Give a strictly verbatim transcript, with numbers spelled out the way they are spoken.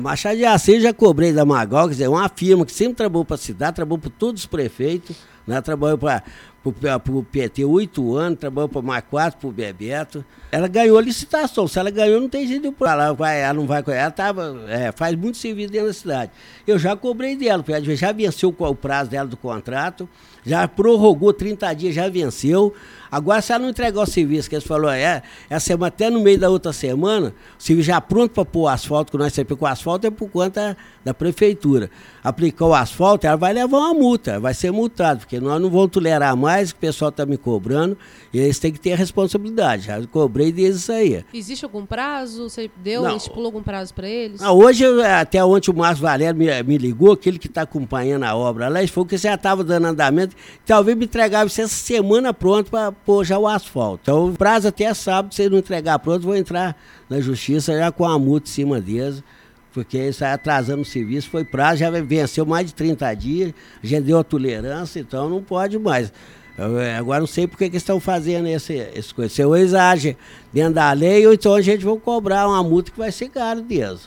Machado de Assis já cobrei da Magal, quer dizer, uma firma que sempre trabalhou para a cidade, trabalhou para todos os prefeitos, né? Trabalhou para o P T oito anos, trabalhou para mais quatro, para o Bebeto. Ela ganhou a licitação, se ela ganhou não tem jeito de ir para lá, vai, ela não vai, ela tava, é, faz muito serviço dentro da cidade. Eu já cobrei dela, já venceu o prazo dela do contrato, já prorrogou trinta dias, já venceu. Agora, se ela não entregar o serviço, que eles falaram, é, essa semana, até no meio da outra semana, o serviço já pronto para pôr o asfalto, que nós sempre com o asfalto é por conta da prefeitura. Aplicar o asfalto, ela vai levar uma multa, vai ser multado, porque nós não vamos tolerar mais, que o pessoal está me cobrando, e eles têm que ter a responsabilidade. Já cobrei deles isso aí. Existe algum prazo? Você deu, não. Estipulou algum prazo para eles? Ah, hoje, até ontem, o Márcio Valério me, me ligou, aquele que está acompanhando a obra lá, ele falou que já estava dando andamento, talvez me entregava isso essa semana pronto para pôr já o asfalto. Então, o prazo até sábado, se ele não entregar pronto, vou entrar na justiça já com a multa em cima deles, porque isso está atrasando o serviço, foi prazo, já venceu mais de trinta dias, já deu a tolerância, então não pode mais. Eu, agora não sei por que eles estão fazendo esse, esse coisa. Se eles agem dentro da lei, ou então a gente vai cobrar uma multa que vai ser caro deles.